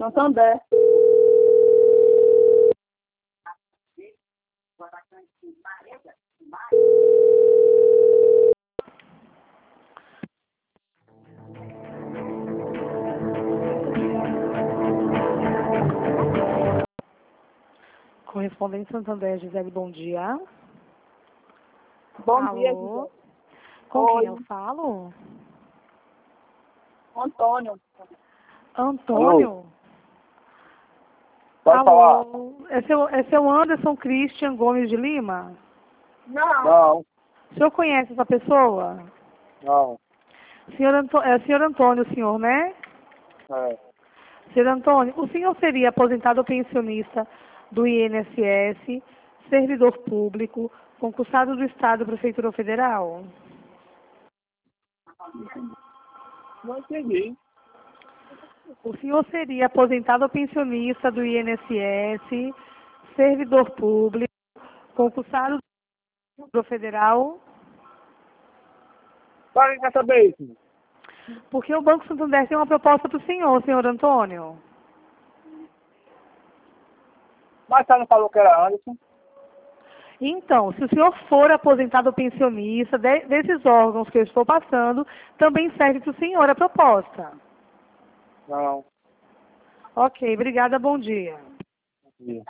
Santander. Correspondente Santander, Gisele, bom dia. Bom Alô? dia, Gisele. Com Oi. quem eu falo? Antônio. Antônio? Pode falar. Alô? É seu Anderson Christian Gomes de Lima? Não. Não, O senhor conhece essa pessoa? não. Senhor Antônio, o senhor, né? É. Senhor Antônio, o senhor seria aposentado ou pensionista do INSS, servidor público, concursado do Estado, Prefeitura Federal? Não entendi. O senhor seria aposentado ou pensionista do INSS, servidor público, concursado do Federal? Para quem quer saber isso? Porque o Banco Santander tem uma proposta para o senhor Antônio. Mas você não falou que era Anderson? Então, se o senhor for aposentado ou pensionista desses órgãos que eu estou passando, também serve para o senhor a proposta. Não. Ok, obrigada, bom dia. Entendi.